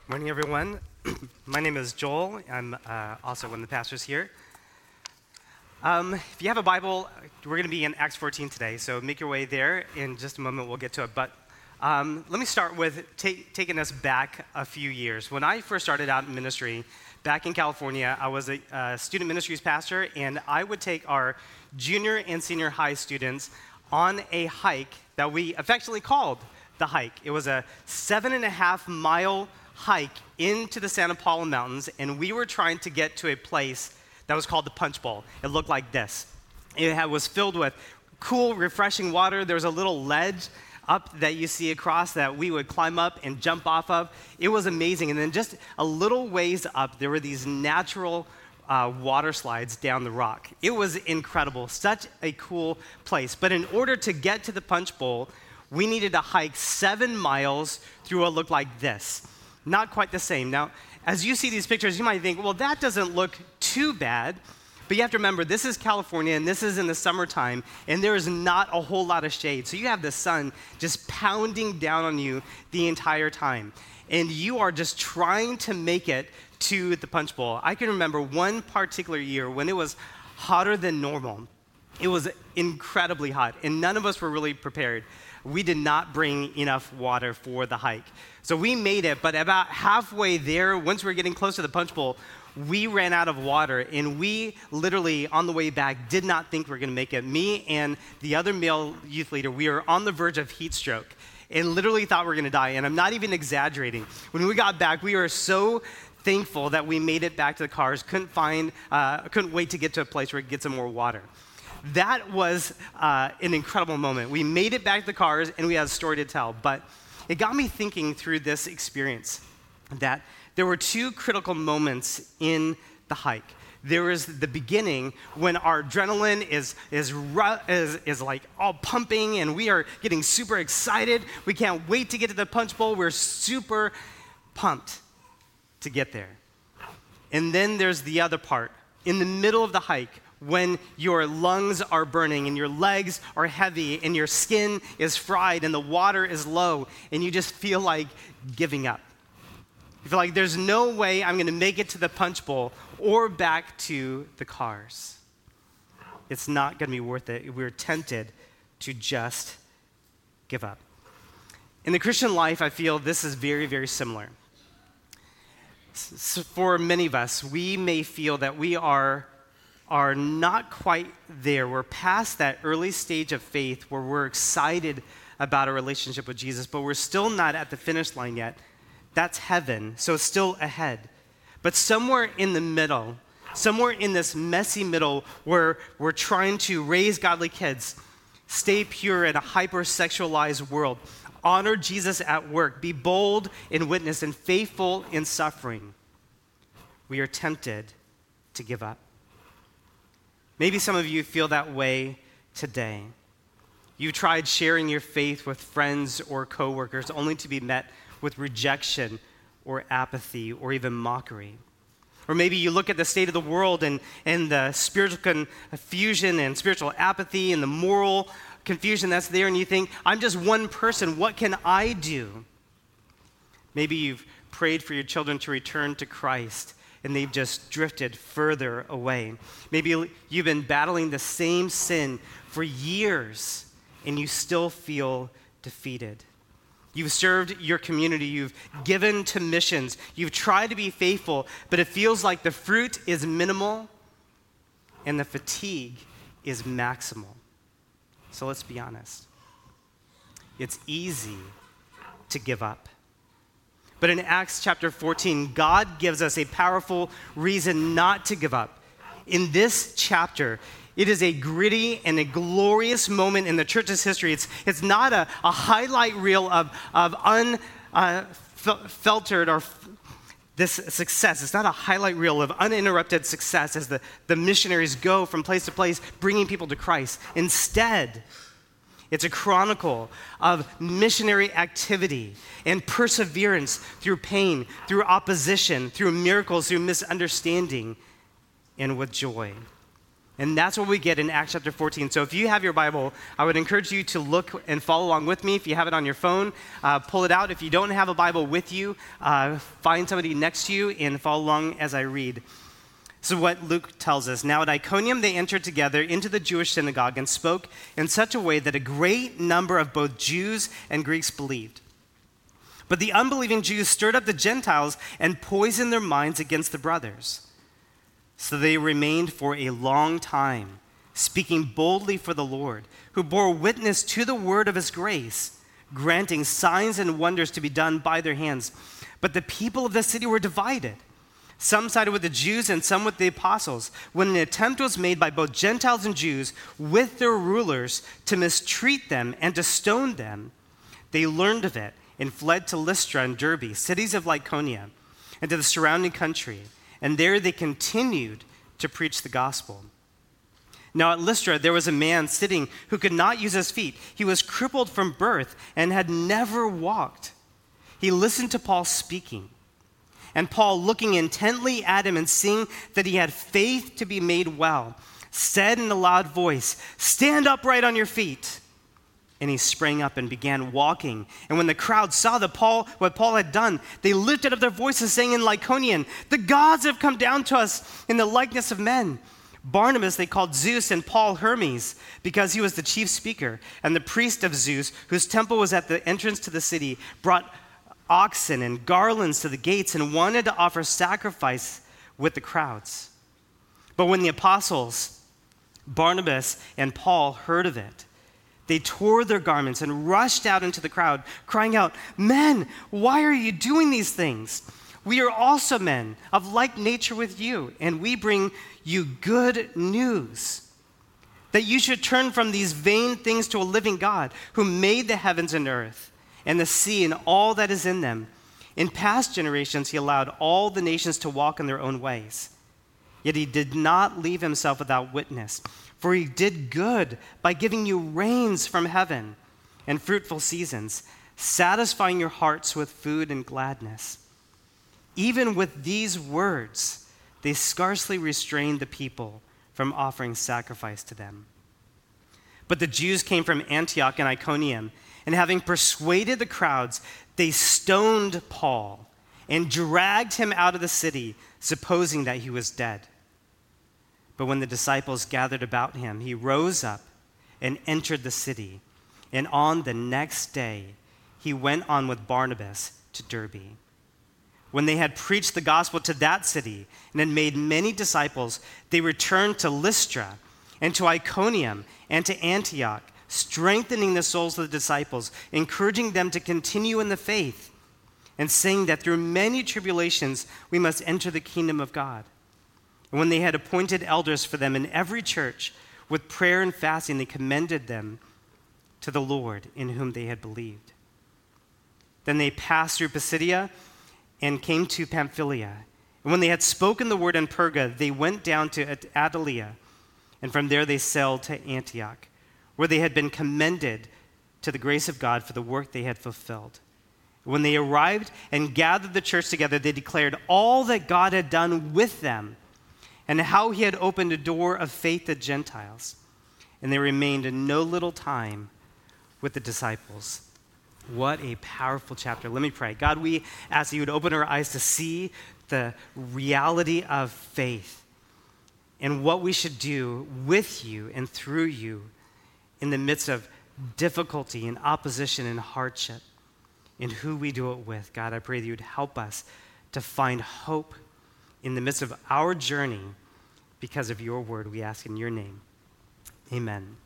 Morning, everyone. My name is Joel. I'm also one of the pastors here. If you have a Bible, we're going to be in Acts 14 today, so make your way there. In just a moment, we'll get to it. But let me start with taking us back a few years. When I first started out in ministry back in California, I was a student ministries pastor, and I would take our junior and senior high students on a hike that we affectionately called the hike. It was a 7.5-mile hike into the Santa Paula Mountains, and we were trying to get to a place that was called the Punch Bowl. It looked like this. It was filled with cool, refreshing water. There was a little ledge up that you see across that we would climb up and jump off of. It was amazing. And then just a little ways up, there were these natural water slides down the rock. It was incredible, such a cool place. But in order to get to the Punch Bowl, we needed to hike 7 miles through what looked like this. Not quite the same. Now, as you see these pictures, you might think, well, that doesn't look too bad. But you have to remember, this is California, and this is in the summertime, and there is not a whole lot of shade. So you have the sun just pounding down on you the entire time. And you are just trying to make it to the Punch Bowl. I can remember one particular year when it was hotter than normal. It was incredibly hot, and none of us were really prepared. We did not bring enough water for the hike. So we made it, but about halfway there, once we were getting close to the Punch Bowl, we ran out of water, and we literally, on the way back, did not think we were going to make it. Me and the other male youth leader, we were on the verge of heat stroke and literally thought we were going to die, and I'm not even exaggerating. When we got back, we were so thankful that we made it back to the cars, couldn't wait to get to a place where we could get some more water. That was an incredible moment. We made it back to the cars, and we had a story to tell. But it got me thinking through this experience that there were two critical moments in the hike. There was the beginning when our adrenaline is like all pumping, and we are getting super excited. We can't wait to get to the Punch Bowl. We're super pumped to get there. And then there's the other part. In the middle of the hike, when your lungs are burning and your legs are heavy and your skin is fried and the water is low and you just feel like giving up. You feel like there's no way I'm going to make it to the Punch Bowl or back to the cars. It's not going to be worth it. We're tempted to just give up. In the Christian life, I feel this is very, very similar. So for many of us, we may feel that we are not quite there. We're past that early stage of faith where we're excited about a relationship with Jesus, but we're still not at the finish line yet. That's heaven, so it's still ahead. But somewhere in the middle, somewhere in this messy middle where we're trying to raise godly kids, stay pure in a hyper-sexualized world, honor Jesus at work, be bold in witness and faithful in suffering, we are tempted to give up. Maybe some of you feel that way today. You tried sharing your faith with friends or coworkers only to be met with rejection or apathy or even mockery. Or maybe you look at the state of the world and the spiritual confusion and spiritual apathy and the moral confusion that's there, and you think, I'm just one person, what can I do? Maybe you've prayed for your children to return to Christ, and they've just drifted further away. Maybe you've been battling the same sin for years, and you still feel defeated. You've served your community, you've given to missions, you've tried to be faithful, but it feels like the fruit is minimal and the fatigue is maximal. So let's be honest. It's easy to give up. But in Acts chapter 14, God gives us a powerful reason not to give up. In this chapter, it is a gritty and a glorious moment in the church's history. It's not a highlight reel of unfiltered or this success. It's not a highlight reel of uninterrupted success as the missionaries go from place to place, bringing people to Christ. Instead, it's a chronicle of missionary activity and perseverance through pain, through opposition, through miracles, through misunderstanding, and with joy. And that's what we get in Acts chapter 14. So if you have your Bible, I would encourage you to look and follow along with me. If you have it on your phone, pull it out. If you don't have a Bible with you, find somebody next to you and follow along as I read. So what Luke tells us, now at Iconium they entered together into the Jewish synagogue and spoke in such a way that a great number of both Jews and Greeks believed. But the unbelieving Jews stirred up the Gentiles and poisoned their minds against the brothers. So they remained for a long time, speaking boldly for the Lord, who bore witness to the word of his grace, granting signs and wonders to be done by their hands. But the people of the city were divided. Some sided with the Jews and some with the apostles. When an attempt was made by both Gentiles and Jews with their rulers to mistreat them and to stone them, they learned of it and fled to Lystra and Derbe, cities of Lycaonia, and to the surrounding country. And there they continued to preach the gospel. Now at Lystra there was a man sitting who could not use his feet. He was crippled from birth and had never walked. He listened to Paul speaking. And Paul, looking intently at him and seeing that he had faith to be made well, said in a loud voice, "Stand upright on your feet." And he sprang up and began walking. And when the crowd saw what Paul had done, they lifted up their voices, saying in Lycaonian, "The gods have come down to us in the likeness of men." Barnabas they called Zeus, and Paul Hermes, because he was the chief speaker. And the priest of Zeus, whose temple was at the entrance to the city, brought oxen and garlands to the gates and wanted to offer sacrifice with the crowds. But when the apostles, Barnabas and Paul, heard of it, they tore their garments and rushed out into the crowd, crying out, "Men, why are you doing these things? We are also men of like nature with you, and we bring you good news, that you should turn from these vain things to a living God, who made the heavens and earth and the sea and all that is in them. In past generations he allowed all the nations to walk in their own ways. Yet he did not leave himself without witness. For he did good by giving you rains from heaven and fruitful seasons, satisfying your hearts with food and gladness." Even with these words, they scarcely restrained the people from offering sacrifice to them. But the Jews came from Antioch and Iconium, and having persuaded the crowds, they stoned Paul and dragged him out of the city, supposing that he was dead. But when the disciples gathered about him, he rose up and entered the city. And on the next day, he went on with Barnabas to Derbe. When they had preached the gospel to that city and had made many disciples, they returned to Lystra and to Iconium and to Antioch, strengthening the souls of the disciples, encouraging them to continue in the faith, and saying that through many tribulations we must enter the kingdom of God. And when they had appointed elders for them in every church, with prayer and fasting, they commended them to the Lord in whom they had believed. Then they passed through Pisidia and came to Pamphylia. And when they had spoken the word in Perga, they went down to Attalia, and from there they sailed to Antioch, where they had been commended to the grace of God for the work they had fulfilled. When they arrived and gathered the church together, they declared all that God had done with them and how he had opened a door of faith to Gentiles. And they remained in no little time with the disciples. What a powerful chapter. Let me pray. God, we ask that you would open our eyes to see the reality of faith and what we should do with you and through you in the midst of difficulty and opposition and hardship, in who we do it with. God, I pray that you would help us to find hope in the midst of our journey because of your word. We ask in your name. Amen.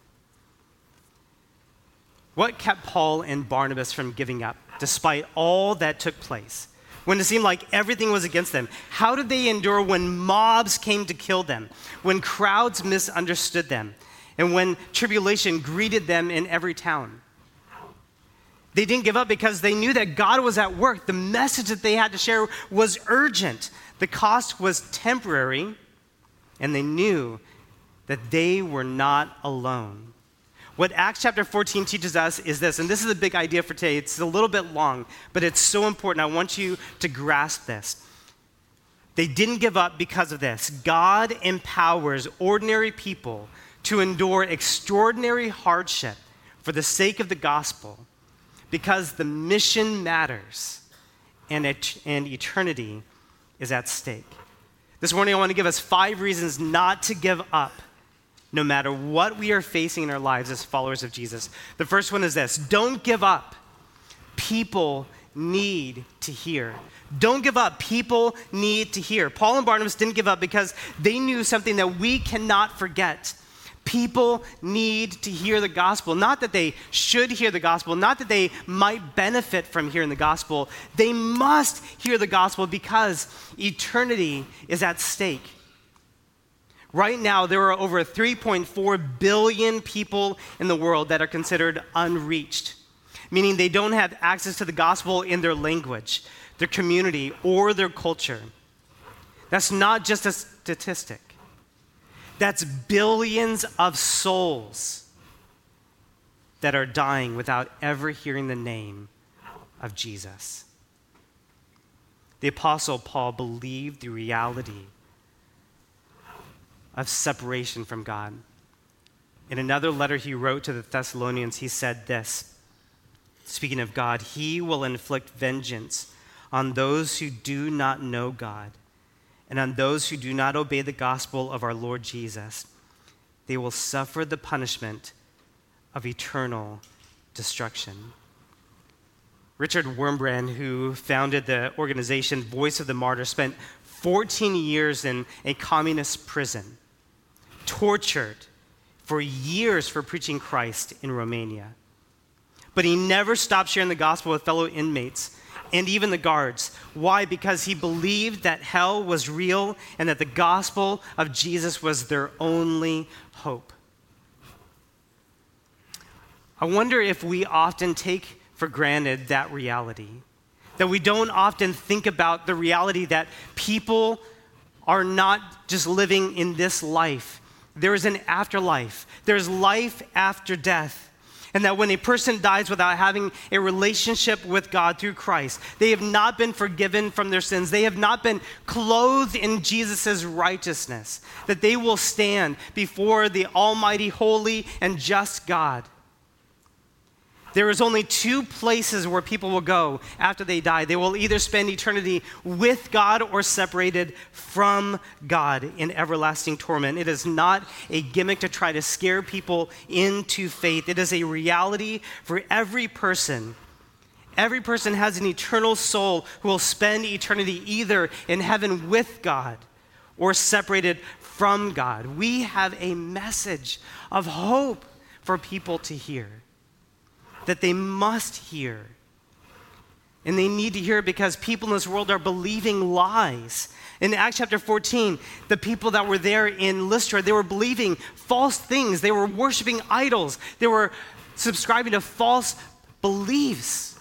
What kept Paul and Barnabas from giving up despite all that took place? When it seemed like everything was against them, how did they endure when mobs came to kill them, when crowds misunderstood them, and when tribulation greeted them in every town? They didn't give up because they knew that God was at work. The message that they had to share was urgent. The cost was temporary, and they knew that they were not alone. What Acts chapter 14 teaches us is this, and this is a big idea for today. It's a little bit long, but it's so important. I want you to grasp this. They didn't give up because of this. God empowers ordinary people to endure extraordinary hardship for the sake of the gospel because the mission matters and eternity is at stake. This morning, I want to give us 5 reasons not to give up no matter what we are facing in our lives as followers of Jesus. The first one is this: don't give up. People need to hear. Don't give up. People need to hear. Paul and Barnabas didn't give up because they knew something that we cannot forget. People need to hear the gospel. Not that they should hear the gospel, not that they might benefit from hearing the gospel. They must hear the gospel because eternity is at stake. Right now, there are over 3.4 billion people in the world that are considered unreached, meaning they don't have access to the gospel in their language, their community, or their culture. That's not just a statistic. That's billions of souls that are dying without ever hearing the name of Jesus. The Apostle Paul believed the reality of separation from God. In another letter he wrote to the Thessalonians, he said this, speaking of God, "He will inflict vengeance on those who do not know God, and on those who do not obey the gospel of our Lord Jesus. They will suffer the punishment of eternal destruction." Richard Wurmbrand, who founded the organization Voice of the Martyrs, spent 14 years in a communist prison, tortured for years for preaching Christ in Romania. But he never stopped sharing the gospel with fellow inmates and even the guards. Why? Because he believed that hell was real and that the gospel of Jesus was their only hope. I wonder if we often take for granted that reality, that we don't often think about the reality that people are not just living in this life. There is an afterlife. There's life after death. And that when a person dies without having a relationship with God through Christ, they have not been forgiven from their sins. They have not been clothed in Jesus' righteousness. That they will stand before the almighty, holy, and just God. There is only 2 places where people will go after they die. They will either spend eternity with God or separated from God in everlasting torment. It is not a gimmick to try to scare people into faith. It is a reality for every person. Every person has an eternal soul who will spend eternity either in heaven with God or separated from God. We have a message of hope for people to hear, that they must hear. And they need to hear it because people in this world are believing lies. In Acts chapter 14, the people that were there in Lystra, they were believing false things. They were worshiping idols. They were subscribing to false beliefs.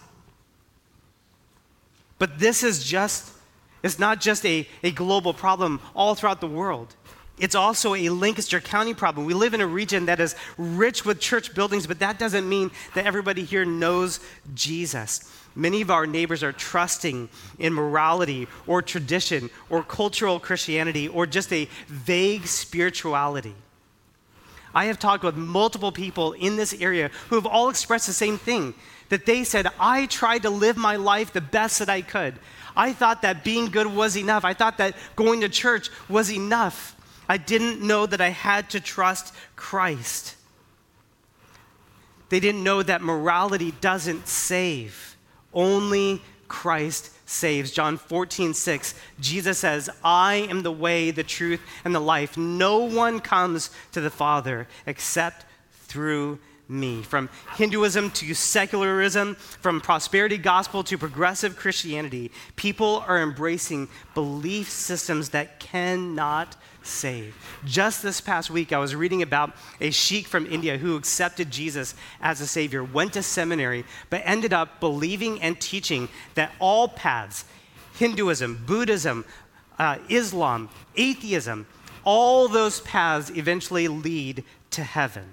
But this is it's not just a global problem all throughout the world. It's also a Lancaster County problem. We live in a region that is rich with church buildings, but that doesn't mean that everybody here knows Jesus. Many of our neighbors are trusting in morality or tradition or cultural Christianity or just a vague spirituality. I have talked with multiple people in this area who have all expressed the same thing, that they said, I tried to live my life the best that I could. I thought that being good was enough. I thought that going to church was enough. I didn't know that I had to trust Christ. They didn't know that morality doesn't save. Only Christ saves. John 14:6, Jesus says, I am the way, the truth, and the life. No one comes to the Father except through me. From Hinduism to secularism, from prosperity gospel to progressive Christianity, people are embracing belief systems that cannot save. Just this past week, I was reading about a sheikh from India who accepted Jesus as a savior, went to seminary, but ended up believing and teaching that all paths, Hinduism, Buddhism, Islam, atheism, all those paths eventually lead to heaven.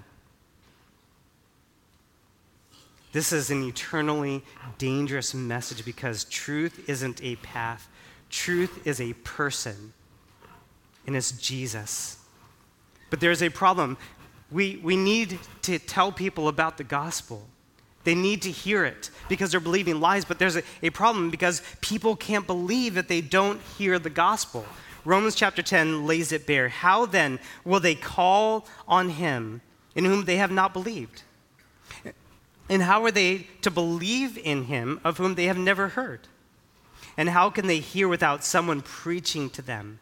This is an eternally dangerous message because truth isn't a path. Truth is a person, and it's Jesus. But there's a problem. We need to tell people about the gospel. They need to hear it because they're believing lies, but there's a problem because people can't believe that they don't hear the gospel. Romans chapter 10 lays it bare. How then will they call on him in whom they have not believed? And how are they to believe in him of whom they have never heard? And how can they hear without someone preaching to them?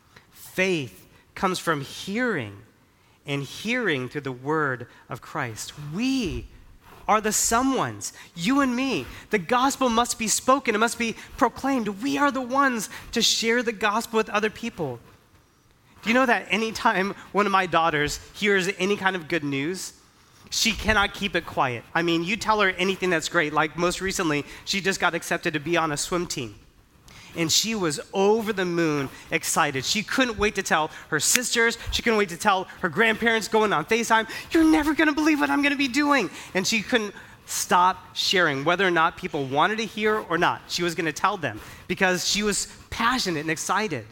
Faith comes from hearing, and hearing through the word of Christ. We are the someones, you and me. The gospel must be spoken, it must be proclaimed. We are the ones to share the gospel with other people. Do you know that anytime one of my daughters hears any kind of good news, she cannot keep it quiet? I mean, you tell her anything that's great. Like most recently, she just got accepted to be on a swim team. And she was over the moon excited. She couldn't wait to tell her sisters. She couldn't wait to tell her grandparents going on FaceTime, "You're never going to believe what I'm going to be doing." And she couldn't stop sharing, whether or not people wanted to hear or not. She was going to tell them because she was passionate and excited.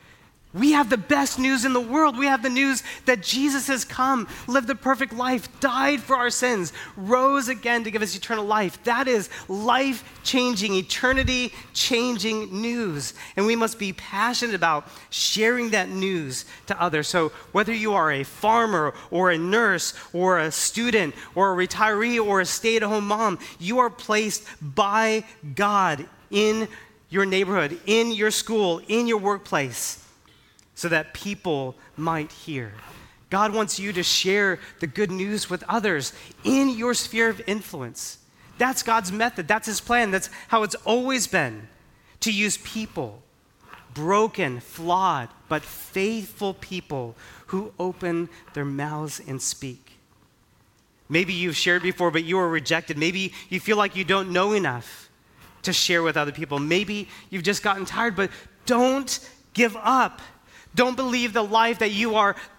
We have the best news in the world. We have the news that Jesus has come, lived the perfect life, died for our sins, rose again to give us eternal life. That is life-changing, eternity-changing news. And we must be passionate about sharing that news to others. So whether you are a farmer or a nurse or a student or a retiree or a stay-at-home mom, you are placed by God in your neighborhood, in your school, in your workplace, so that people might hear. God wants you to share the good news with others in your sphere of influence. That's God's method. That's his plan. That's how it's always been, to use people, broken, flawed, but faithful people who open their mouths and speak. Maybe you've shared before, but you were rejected. Maybe you feel like you don't know enough to share with other people. Maybe you've just gotten tired, but don't give up. Don't believe the lie that you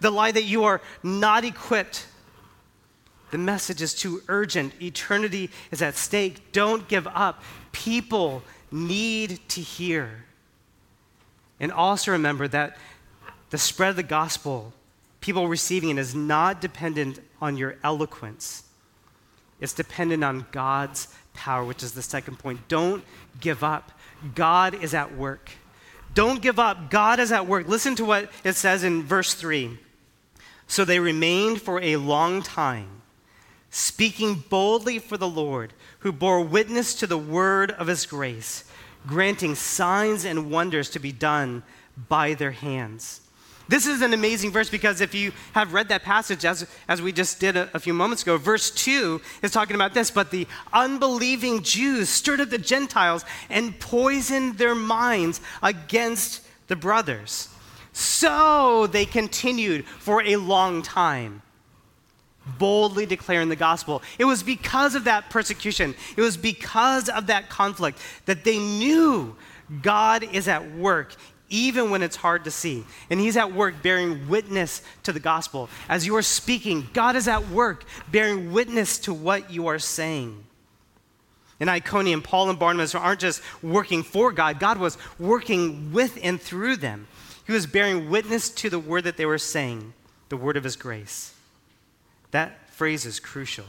are not equipped. The message is too urgent. Eternity is at stake. Don't give up. People need to hear. And also remember that the spread of the gospel, people receiving it, is not dependent on your eloquence. It's dependent on God's power, which is the second point. Don't give up. God is at work. Don't give up. God is at work. Listen to what it says in verse 3. So they remained for a long time, speaking boldly for the Lord, who bore witness to the word of his grace, granting signs and wonders to be done by their hands. This is an amazing verse because if you have read that passage as we just did a few moments ago, verse 2 is talking about this. But the unbelieving Jews stirred up the Gentiles and poisoned their minds against the brothers. So they continued for a long time, boldly declaring the gospel. It was because of that persecution, it was because of that conflict that they knew God is at work, even when it's hard to see. And he's at work bearing witness to the gospel. As you are speaking, God is at work bearing witness to what you are saying. In Iconium, Paul and Barnabas aren't just working for God. God was working with and through them. He was bearing witness to the word that they were saying, the word of his grace. That phrase is crucial.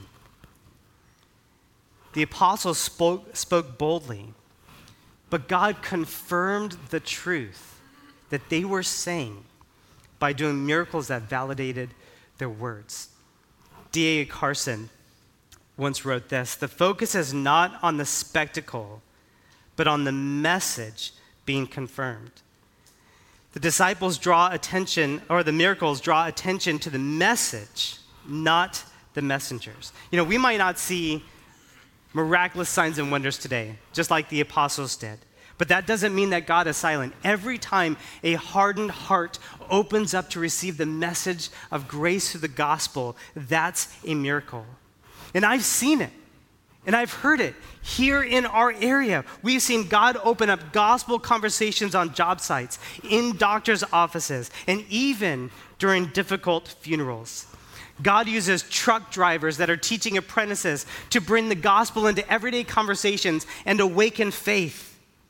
The apostles spoke boldly, but God confirmed the truth that they were saying by doing miracles that validated their words. D.A. Carson once wrote this: "The focus is not on the spectacle, but on the message being confirmed." The disciples draw attention, or the miracles draw attention to the message, not the messengers. You know, we might not see miraculous signs and wonders today, just like the apostles did. But that doesn't mean that God is silent. Every time a hardened heart opens up to receive the message of grace through the gospel, that's a miracle. And I've seen it, and I've heard it. Here in our area, we've seen God open up gospel conversations on job sites, in doctors' offices, and even during difficult funerals. God uses truck drivers that are teaching apprentices to bring the gospel into everyday conversations and awaken faith.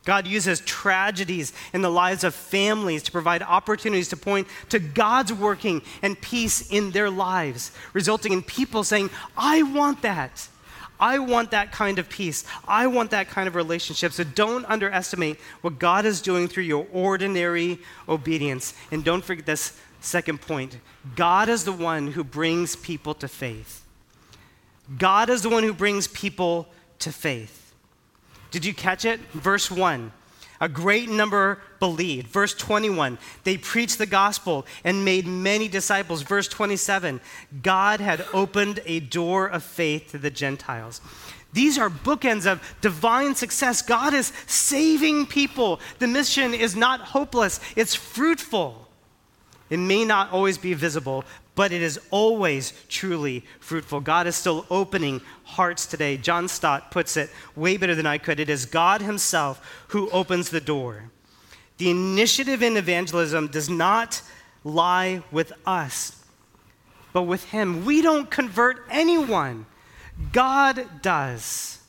God uses tragedies in the lives of families to provide opportunities to point to God's working and peace in their lives, resulting in people saying, I want that. I want that kind of peace. I want that kind of relationship. So don't underestimate what God is doing through your ordinary obedience. And don't forget this second point. God is the one who brings people to faith. God is the one who brings people to faith. Did you catch it? Verse 1. A great number believed. Verse 21, they preached the gospel and made many disciples. Verse 27, God had opened a door of faith to the Gentiles. These are bookends of divine success. God is saving people. The mission is not hopeless, it's fruitful. It may not always be visible, but it is always truly fruitful. God is still opening hearts today. John Stott puts it way better than I could. It is God himself who opens the door. The initiative in evangelism does not lie with us, but with him. We don't convert anyone. God does.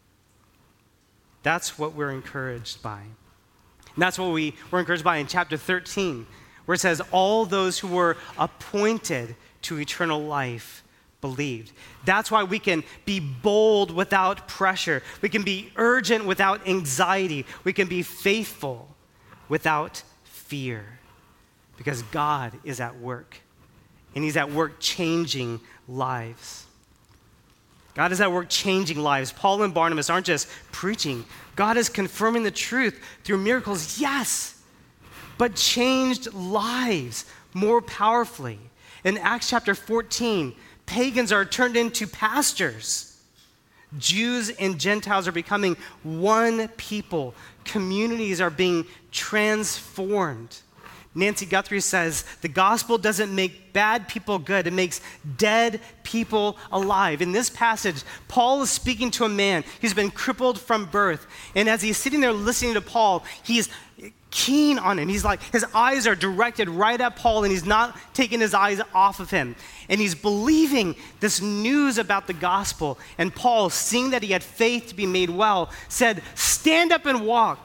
That's what we're encouraged by. And that's what we were encouraged by in chapter 13. Where it says, all those who were appointed to eternal life believed. That's why we can be bold without pressure. We can be urgent without anxiety. We can be faithful without fear. Because God is at work. And he's at work changing lives. God is at work changing lives. Paul and Barnabas aren't just preaching. God is confirming the truth through miracles, yes, but changed lives more powerfully. In Acts chapter 14, pagans are turned into pastors. Jews and Gentiles are becoming one people. Communities are being transformed. Nancy Guthrie says, the gospel doesn't make bad people good, it makes dead people alive. In this passage, Paul is speaking to a man who's been crippled from birth. And as he's sitting there listening to Paul, he's keen on him. He's like, his eyes are directed right at Paul, and he's not taking his eyes off of him. And he's believing this news about the gospel. And Paul, seeing that he had faith to be made well, said, stand up and walk.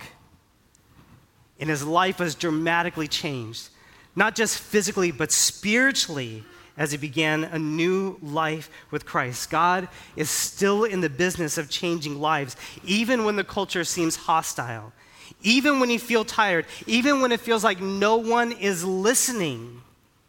And his life was dramatically changed, not just physically, but spiritually, as he began a new life with Christ. God is still in the business of changing lives, even when the culture seems hostile, even when you feel tired, even when it feels like no one is listening.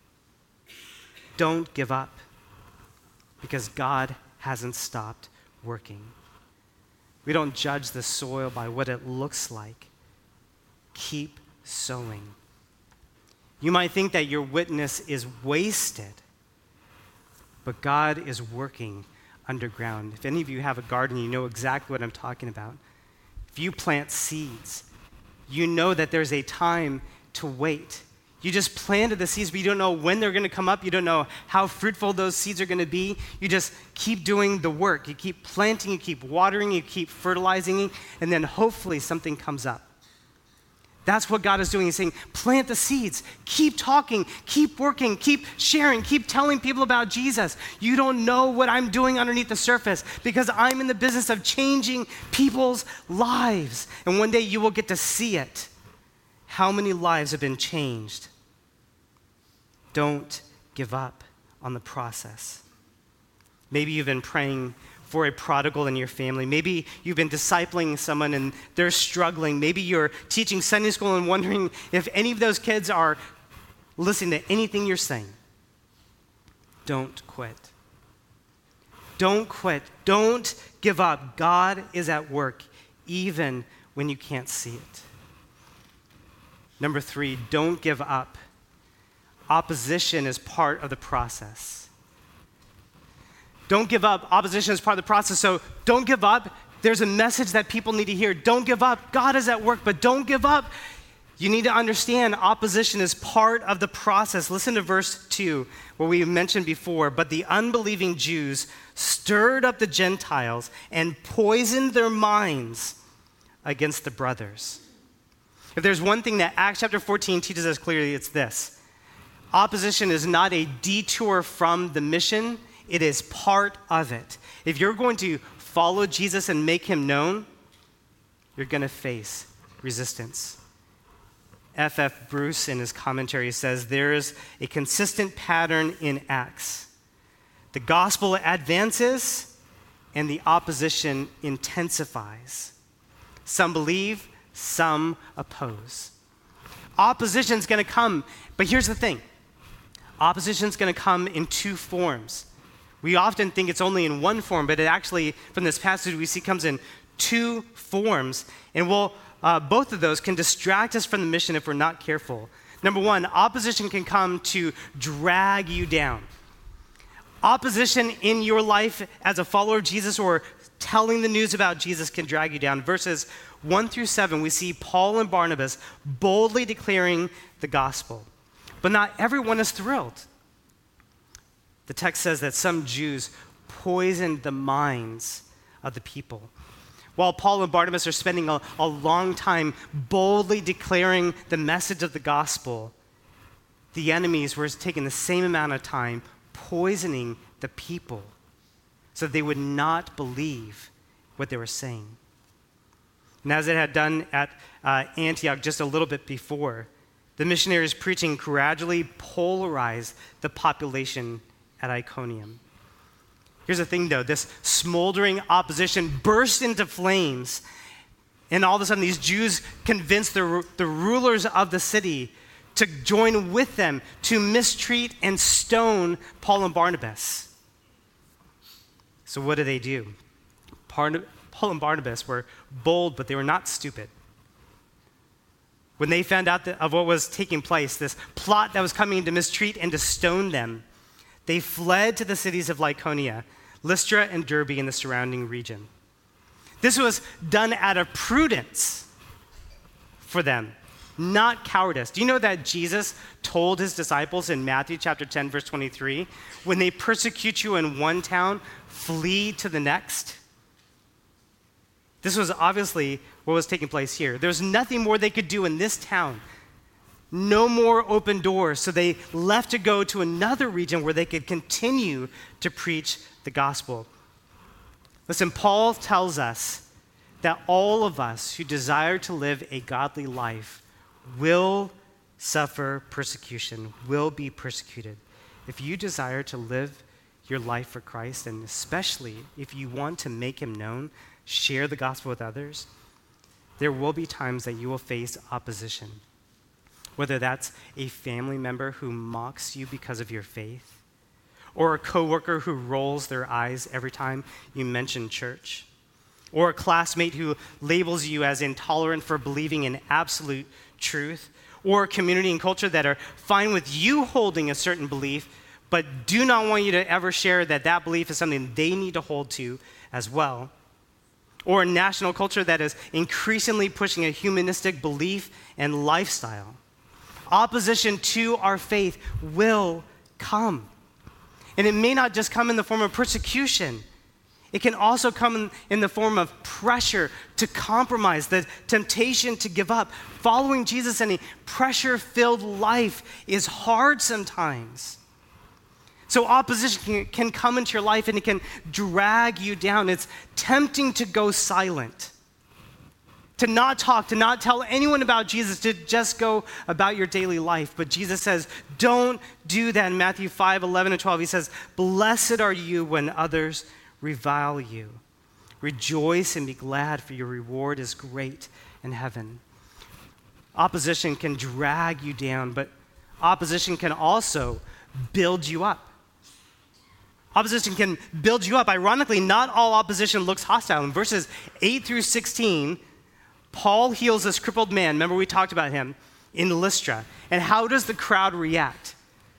Don't give up, because God hasn't stopped working. We don't judge the soil by what it looks like. Keep sowing. You might think that your witness is wasted, but God is working underground. If any of you have a garden, you know exactly what I'm talking about. If you plant seeds, you know that there's a time to wait. You just planted the seeds, but you don't know when they're going to come up. You don't know how fruitful those seeds are going to be. You just keep doing the work. You keep planting, you keep watering, you keep fertilizing, and then hopefully something comes up. That's what God is doing. He's saying, plant the seeds, keep talking, keep working, keep sharing, keep telling people about Jesus. You don't know what I'm doing underneath the surface, because I'm in the business of changing people's lives. And one day you will get to see it. How many lives have been changed? Don't give up on the process. Maybe you've been praying for a prodigal in your family. Maybe you've been discipling someone and they're struggling. Maybe you're teaching Sunday school and wondering if any of those kids are listening to anything you're saying. Don't quit. Don't quit. Don't give up. God is at work even when you can't see it. Number 3, don't give up. Opposition is part of the process. Don't give up. Opposition is part of the process, so don't give up. There's a message that people need to hear. Don't give up. God is at work, but don't give up. You need to understand opposition is part of the process. Listen to verse 2, where we mentioned before, but the unbelieving Jews stirred up the Gentiles and poisoned their minds against the brothers. If there's one thing that Acts chapter 14 teaches us clearly, it's this. Opposition is not a detour from the mission. It is part of it. If you're going to follow Jesus and make him known, you're going to face resistance. F.F. Bruce, in his commentary, says there's a consistent pattern in Acts. The gospel advances, and the opposition intensifies. Some believe, some oppose. Opposition's going to come, but here's the thing. Opposition's going to come in two forms. We often think it's only in one form, but it actually, from this passage, we see comes in two forms. And both of those can distract us from the mission if we're not careful. Number one, opposition can come to drag you down. Opposition in your life as a follower of Jesus or telling the news about Jesus can drag you down. Verses 1 through 7, we see Paul and Barnabas boldly declaring the gospel. But not everyone is thrilled. The text says that some Jews poisoned the minds of the people. While Paul and Barnabas are spending a long time boldly declaring the message of the gospel, the enemies were taking the same amount of time poisoning the people so they would not believe what they were saying. And as it had done at Antioch just a little bit before, the missionaries' preaching gradually polarized the population at Iconium. Here's the thing, though. This smoldering opposition burst into flames, and all of a sudden these Jews convinced the rulers of the city to join with them to mistreat and stone Paul and Barnabas. So what do? Paul and Barnabas were bold, but they were not stupid. When they found out of what was taking place, this plot that was coming to mistreat and to stone them, they fled to the cities of Lycaonia, Lystra, and Derbe in the surrounding region. This was done out of prudence for them, not cowardice. Do you know that Jesus told his disciples in Matthew chapter 10, verse 23, when they persecute you in one town, flee to the next? This was obviously what was taking place here. There's nothing more they could do in this town. No more open doors. So they left to go to another region where they could continue to preach the gospel. Listen, Paul tells us that all of us who desire to live a godly life will suffer persecution, will be persecuted. If you desire to live your life for Christ, and especially if you want to make him known, share the gospel with others, there will be times that you will face opposition. Whether that's a family member who mocks you because of your faith, or a coworker who rolls their eyes every time you mention church, or a classmate who labels you as intolerant for believing in absolute truth, or a community and culture that are fine with you holding a certain belief, but do not want you to ever share that belief is something they need to hold to as well. Or a national culture that is increasingly pushing a humanistic belief and lifestyle. Opposition to our faith will come. And it may not just come in the form of persecution. It can also come in the form of pressure to compromise, the temptation to give up. Following Jesus in a pressure-filled life is hard sometimes. So opposition can come into your life and it can drag you down. It's tempting to go silent, to not talk, to not tell anyone about Jesus, to just go about your daily life. But Jesus says, don't do that. In Matthew 5, 11 and 12, he says, blessed are you when others revile you. Rejoice and be glad, for your reward is great in heaven. Opposition can drag you down, but opposition can also build you up. Opposition can build you up. Ironically, not all opposition looks hostile. In verses 8 through 16, Paul heals this crippled man. Remember, we talked about him in Lystra. And how does the crowd react?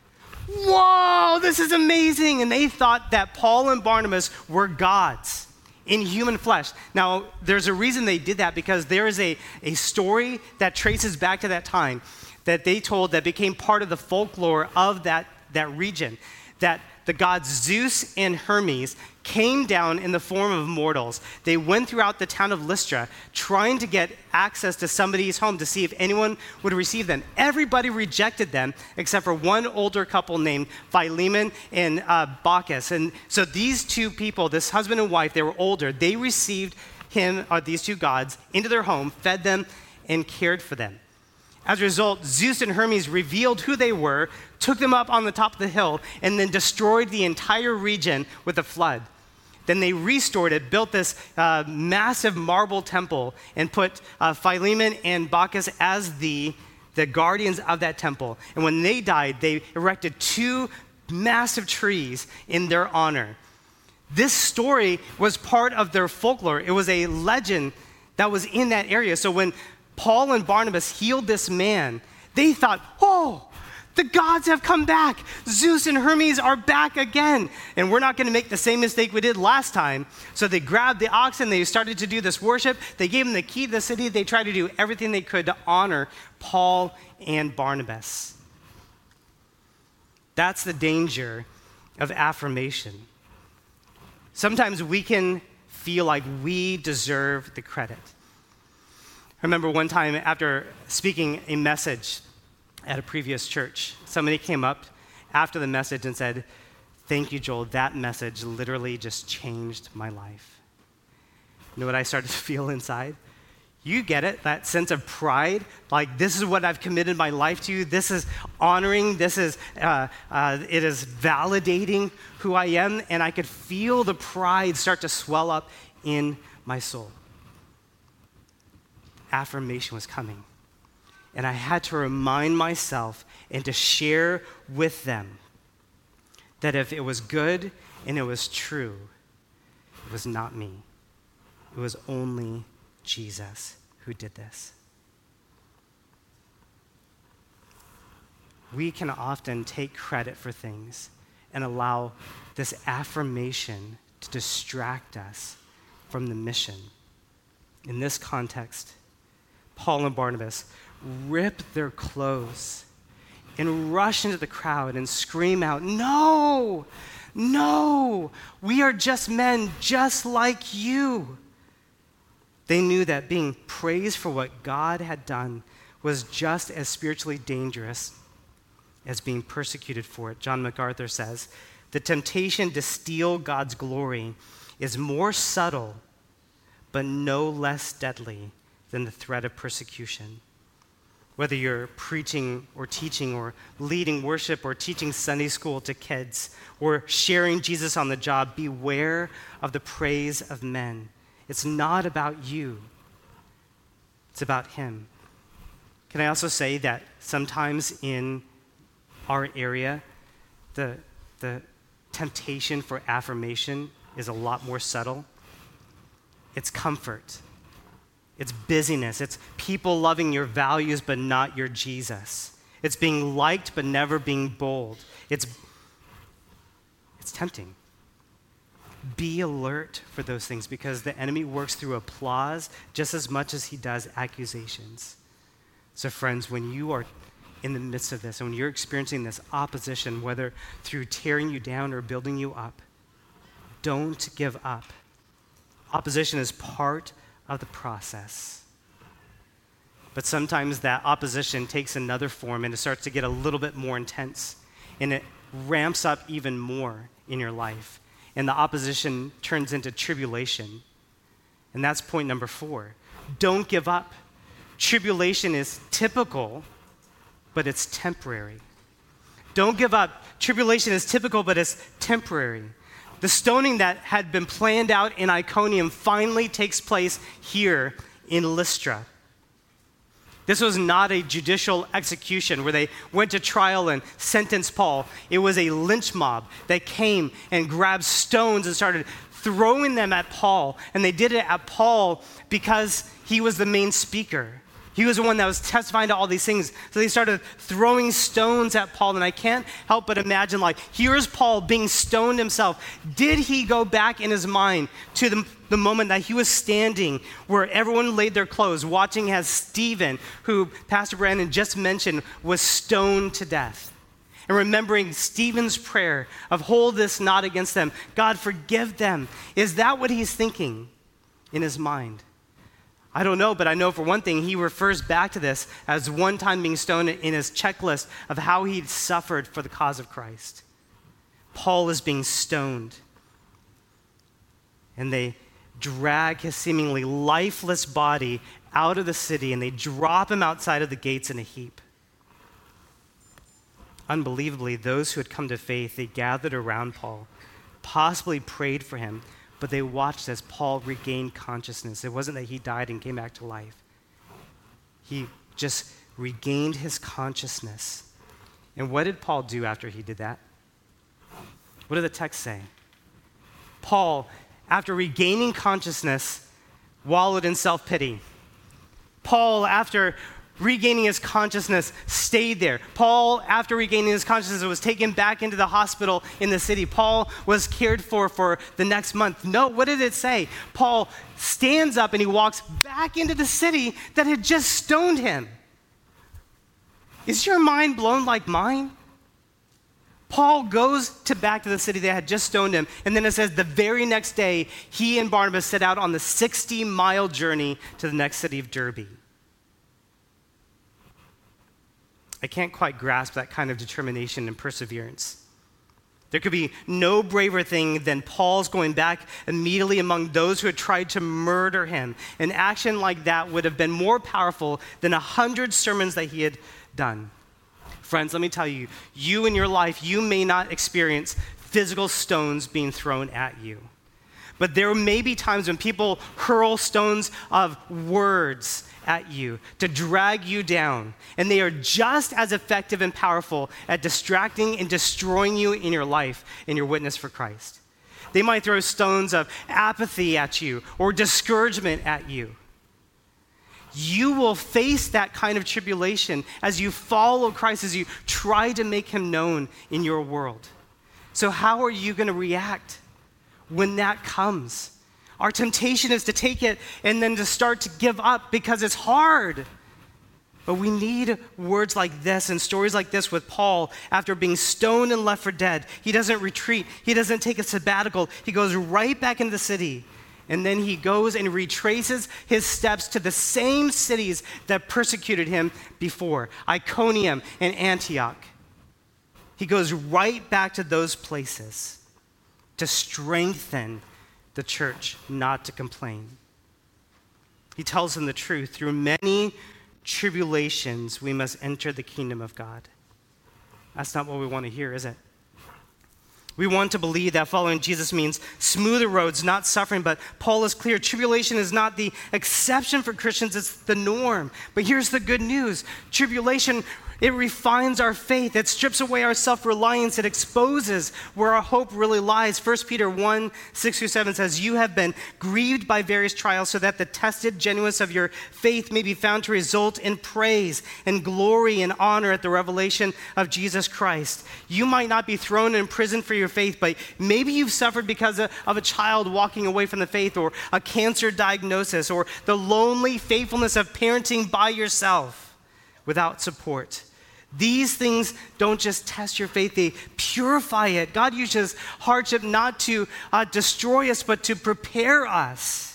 Whoa, this is amazing. And they thought that Paul and Barnabas were gods in human flesh. Now, there's a reason they did that, because there is a story that traces back to that time that they told that became part of the folklore of that region, that the gods Zeus and Hermes came down in the form of mortals. They went throughout the town of Lystra trying to get access to somebody's home to see if anyone would receive them. Everybody rejected them except for one older couple named Philemon and Bacchus. And so these two people, this husband and wife, they were older. They received these two gods into their home, fed them, and cared for them. As a result, Zeus and Hermes revealed who they were, took them up on the top of the hill, and then destroyed the entire region with a flood. Then they restored it, built this massive marble temple, and put Philemon and Bacchus as the guardians of that temple. And when they died, they erected 2 massive trees in their honor. This story was part of their folklore. It was a legend that was in that area. So when Paul and Barnabas healed this man, they thought, oh, the gods have come back. Zeus and Hermes are back again. And we're not going to make the same mistake we did last time. So they grabbed the oxen. They started to do this worship. They gave them the key to the city. They tried to do everything they could to honor Paul and Barnabas. That's the danger of affirmation. Sometimes we can feel like we deserve the credit. I remember one time after speaking a message at a previous church, somebody came up after the message and said, "Thank you, Joel. That message literally just changed my life." You know what I started to feel inside? You get it, that sense of pride, like this is what I've committed my life to. This is honoring. This is it is validating who I am, and I could feel the pride start to swell up in my soul. Affirmation was coming, and I had to remind myself and to share with them that if it was good and it was true, it was not me. It was only Jesus who did this. We can often take credit for things and allow this affirmation to distract us from the mission. In this context, Paul and Barnabas rip their clothes and rush into the crowd and scream out, "No, no, we are just men just like you." They knew that being praised for what God had done was just as spiritually dangerous as being persecuted for it. John MacArthur says, "The temptation to steal God's glory is more subtle, but no less deadly than the threat of persecution." Whether you're preaching or teaching or leading worship or teaching Sunday school to kids or sharing Jesus on the job, beware of the praise of men. It's not about you. It's about him. Can I also say that sometimes in our area, the temptation for affirmation is a lot more subtle? It's comfort. It's busyness. It's people loving your values but not your Jesus. It's being liked but never being bold. It's tempting. Be alert for those things because the enemy works through applause just as much as he does accusations. So friends, when you are in the midst of this and when you're experiencing this opposition, whether through tearing you down or building you up, don't give up. Opposition is part of the process. But sometimes that opposition takes another form and it starts to get a little bit more intense and it ramps up even more in your life. And the opposition turns into tribulation. And that's point number 4. Don't give up. Tribulation is typical, but it's temporary. Don't give up. Tribulation is typical, but it's temporary. The stoning that had been planned out in Iconium finally takes place here in Lystra. This was not a judicial execution where they went to trial and sentenced Paul. It was a lynch mob that came and grabbed stones and started throwing them at Paul. And they did it at Paul because he was the main speaker. He was the one that was testifying to all these things. So they started throwing stones at Paul. And I can't help but imagine, like, here's Paul being stoned himself. Did he go back in his mind to the moment that he was standing where everyone laid their clothes, watching as Stephen, who Pastor Brandon just mentioned, was stoned to death? And remembering Stephen's prayer of hold this not against them, God forgive them. Is that what he's thinking in his mind? I don't know, but I know for one thing, he refers back to this as one time being stoned in his checklist of how he'd suffered for the cause of Christ. Paul is being stoned. And they drag his seemingly lifeless body out of the city, and they drop him outside of the gates in a heap. Unbelievably, those who had come to faith, they gathered around Paul, possibly prayed for him, but they watched as Paul regained consciousness. It wasn't that he died and came back to life. He just regained his consciousness. And what did Paul do after he did that? What did the text say? Paul, after regaining consciousness, wallowed in self-pity. Paul, after regaining his consciousness, stayed there. Paul, after regaining his consciousness, was taken back into the hospital in the city. Paul was cared for the next month. No, what did it say? Paul stands up and he walks back into the city that had just stoned him. Is your mind blown like mine? Paul goes back to the city that had just stoned him, and then it says the very next day, he and Barnabas set out on the 60-mile journey to the next city of Derbe. I can't quite grasp that kind of determination and perseverance. There could be no braver thing than Paul's going back immediately among those who had tried to murder him. An action like that would have been more powerful than 100 sermons that he had done. Friends, let me tell you, you in your life, you may not experience physical stones being thrown at you. But there may be times when people hurl stones of words at you to drag you down. And they are just as effective and powerful at distracting and destroying you in your life and your witness for Christ. They might throw stones of apathy at you or discouragement at you. You will face that kind of tribulation as you follow Christ, as you try to make him known in your world. So how are you going to react when that comes? Our temptation is to take it and then to start to give up because it's hard. But we need words like this and stories like this with Paul after being stoned and left for dead. He doesn't retreat. He doesn't take a sabbatical. He goes right back into the city. And then he goes and retraces his steps to the same cities that persecuted him before, Iconium and Antioch. He goes right back to those places to strengthen the church, not to complain. He tells them the truth. Through many tribulations, we must enter the kingdom of God. That's not what we want to hear, is it? We want to believe that following Jesus means smoother roads, not suffering, but Paul is clear. Tribulation is not the exception for Christians, it's the norm. But here's the good news. Tribulation, it refines our faith. It strips away our self-reliance. It exposes where our hope really lies. 1 Peter 1, 6-7 says, "You have been grieved by various trials so that the tested genuineness of your faith may be found to result in praise and glory and honor at the revelation of Jesus Christ." You might not be thrown in prison for your faith, but maybe you've suffered because of a child walking away from the faith, or a cancer diagnosis, or the lonely faithfulness of parenting by yourself without support. These things don't just test your faith, they purify it. God uses hardship not to destroy us, but to prepare us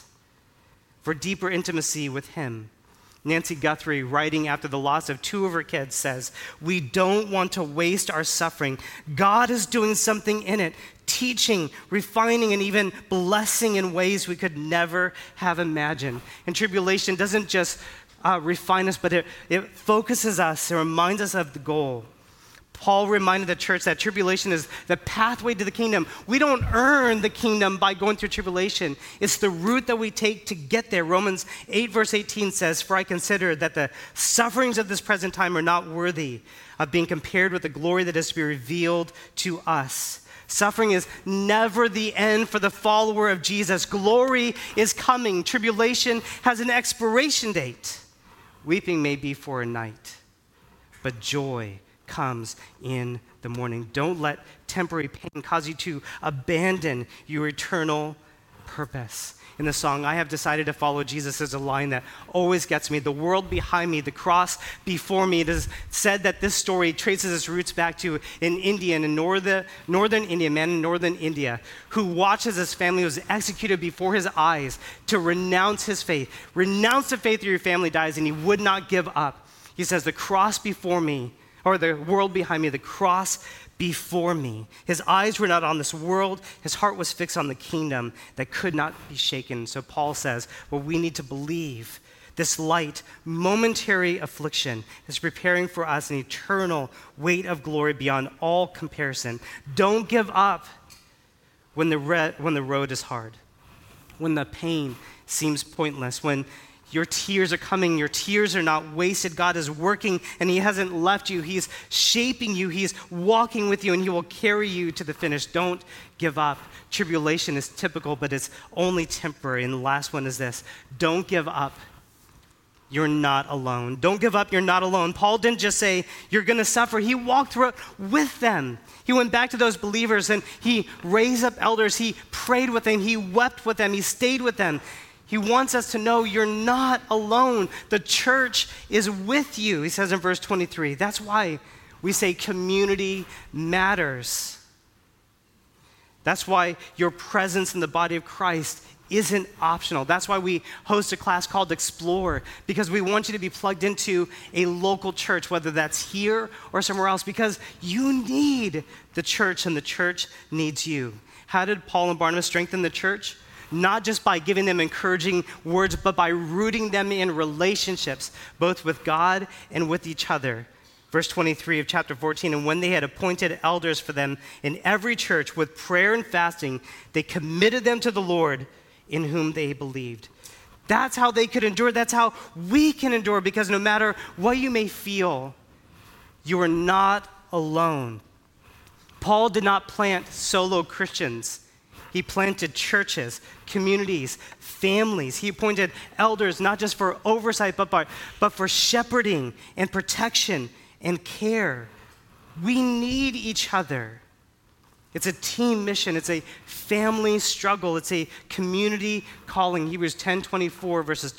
for deeper intimacy with him. Nancy Guthrie, writing after the loss of 2 of her kids, says, "We don't want to waste our suffering. God is doing something in it, teaching, refining, and even blessing in ways we could never have imagined." And tribulation doesn't just refine us, but it focuses us, it reminds us of the goal. Paul reminded the church that tribulation is the pathway to the kingdom. We don't earn the kingdom by going through tribulation. It's the route that we take to get there. Romans 8, verse 18 says, "For I consider that the sufferings of this present time are not worthy of being compared with the glory that is to be revealed to us." Suffering is never the end for the follower of Jesus. Glory is coming. Tribulation has an expiration date. Weeping may be for a night, but joy comes in the morning. Don't let temporary pain cause you to abandon your eternal purpose. In the song, "I Have Decided to Follow Jesus," is a line that always gets me. The world behind me, the cross before me. It is said that this story traces its roots back to an Indian in northern India, man in northern India, who watched as his family was executed before his eyes to renounce his faith. Renounce the faith or your family dies, and he would not give up. He says, "The cross before me," or the world behind me, "the cross before me." His eyes were not on this world. His heart was fixed on the kingdom that could not be shaken. So Paul says, well, we need to believe This light, momentary affliction is preparing for us an eternal weight of glory beyond all comparison. Don't give up when the road is hard, when the pain seems pointless, when your tears are coming, your tears are not wasted. God is working and he hasn't left you. He's shaping you. He's walking with you and he will carry you to the finish. Don't give up. Tribulation is typical, but it's only temporary. And the last one is this: don't give up. You're not alone. Don't give up. You're not alone. Paul didn't just say, you're going to suffer. He walked through it with them. He went back to those believers and he raised up elders. He prayed with them. He wept with them. He stayed with them. He wants us to know you're not alone. The church is with you, he says in verse 23. That's why we say community matters. That's why your presence in the body of Christ isn't optional. That's why we host a class called Explore, because we want you to be plugged into a local church, whether that's here or somewhere else, because you need the church and the church needs you. How did Paul and Barnabas strengthen the church? Not just by giving them encouraging words, but by rooting them in relationships, both with God and with each other. Verse 23 of chapter 14, and when they had appointed elders for them in every church with prayer and fasting, they committed them to the Lord in whom they believed. That's how they could endure. That's how we can endure, because no matter what you may feel, you are not alone. Paul did not plant solo Christians. He planted churches, communities, families. He appointed elders not just for oversight, but for shepherding and protection and care. We need each other. It's a team mission. It's a family struggle. It's a community calling. Hebrews 10:24 verses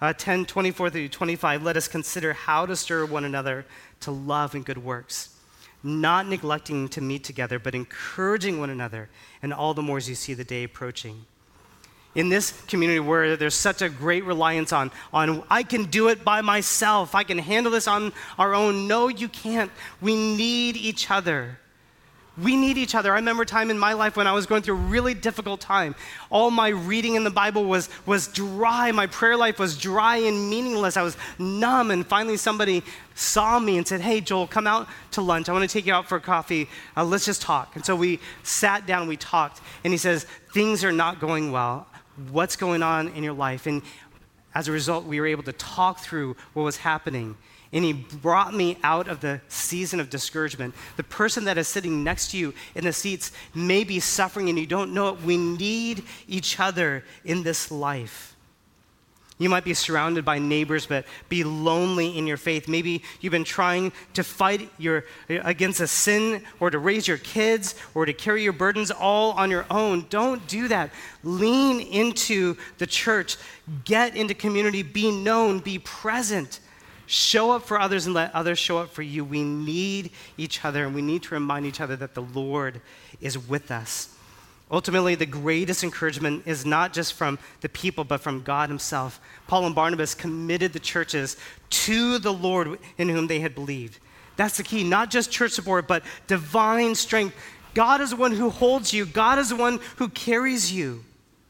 10:24 through 25. Let us consider how to stir one another to love and good works, not neglecting to meet together, but encouraging one another, and all the more as you see the day approaching. In this community where there's such a great reliance on I can do it by myself, I can handle this on our own. No, you can't. We need each other. We need each other. I remember a time in my life when I was going through a really difficult time. All my reading in the Bible was dry. My prayer life was dry and meaningless. I was numb, and finally somebody saw me and said, hey, Joel, come out to lunch. I want to take you out for coffee. Let's just talk. And so we sat down, we talked, and he says, things are not going well. What's going on in your life? And as a result, we were able to talk through what was happening. And he brought me out of the season of discouragement. The person that is sitting next to you in the seats may be suffering and you don't know it. We need each other in this life. You might be surrounded by neighbors, but be lonely in your faith. Maybe you've been trying to fight against a sin, or to raise your kids, or to carry your burdens all on your own. Don't do that. Lean into the church. Get into community. Be known. Be present. Show up for others and let others show up for you. We need each other, and we need to remind each other that the Lord is with us. Ultimately, the greatest encouragement is not just from the people, but from God himself. Paul and Barnabas committed the churches to the Lord in whom they had believed. That's the key, not just church support, but divine strength. God is the one who holds you. God is the one who carries you.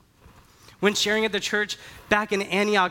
When sharing at the church back in Antioch,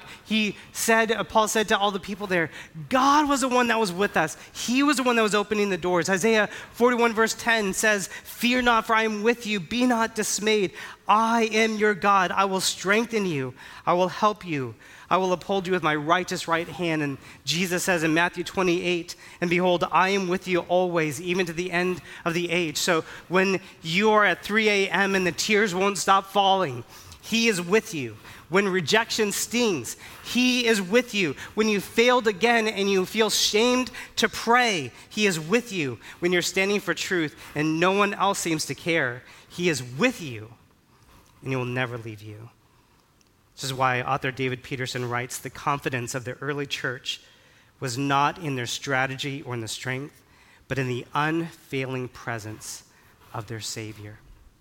Paul said to all the people there, God was the one that was with us. He was the one that was opening the doors. Isaiah 41 verse 10 says, fear not, for I am with you. Be not dismayed. I am your God. I will strengthen you. I will help you. I will uphold you with my righteous right hand. And Jesus says in Matthew 28, and behold, I am with you always, even to the end of the age. So when you are at 3 a.m. and the tears won't stop falling, he is with you. When rejection stings, he is with you. When you failed again and you feel shamed to pray, he is with you. When you're standing for truth and no one else seems to care, he is with you, and he will never leave you. This is why author David Peterson writes, the confidence of the early church was not in their strategy or in the strength, but in the unfailing presence of their Savior.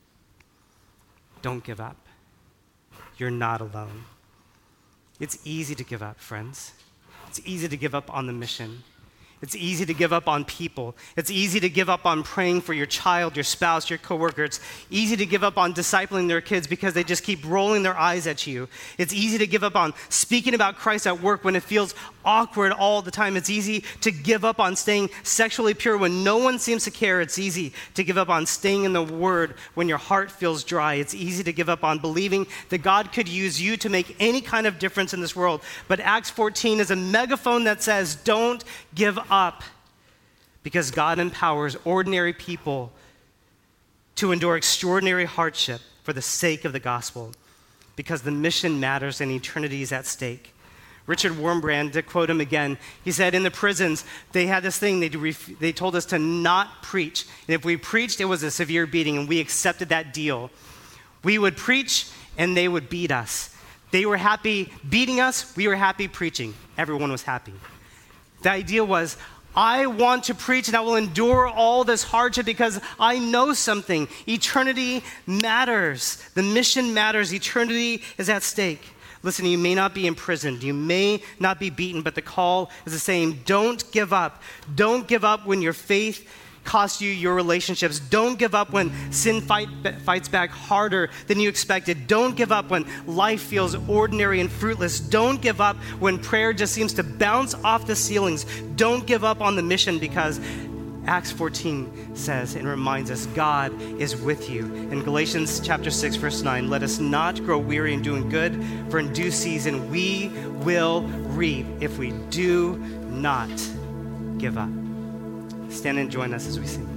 Don't give up. You're not alone. It's easy to give up, friends. It's easy to give up on the mission. It's easy to give up on people. It's easy to give up on praying for your child, your spouse, your coworker. It's easy to give up on discipling their kids because they just keep rolling their eyes at you. It's easy to give up on speaking about Christ at work when it feels awkward all the time. It's easy to give up on staying sexually pure when no one seems to care. It's easy to give up on staying in the Word when your heart feels dry. It's easy to give up on believing that God could use you to make any kind of difference in this world. But Acts 14 is a megaphone that says, don't give up, because God empowers ordinary people to endure extraordinary hardship for the sake of the gospel, because the mission matters and eternity is at stake. Richard Wurmbrand, to quote him again, he said, in the prisons, they had this thing, they told us to not preach. And if we preached, it was a severe beating, and we accepted that deal. We would preach, and they would beat us. They were happy beating us, we were happy preaching. Everyone was happy. The idea was, I want to preach and I will endure all this hardship because I know something. Eternity matters. The mission matters. Eternity is at stake. Listen, you may not be imprisoned. You may not be beaten, but the call is the same. Don't give up. Don't give up when your faith costs you your relationships. Don't give up when sin fights back harder than you expected. Don't give up when life feels ordinary and fruitless. Don't give up when prayer just seems to bounce off the ceilings. Don't give up on the mission, because Acts 14 says and reminds us God is with you. In Galatians chapter 6, verse 9, let us not grow weary in doing good, for in due season we will reap if we do not give up. Stand and join us as we sing.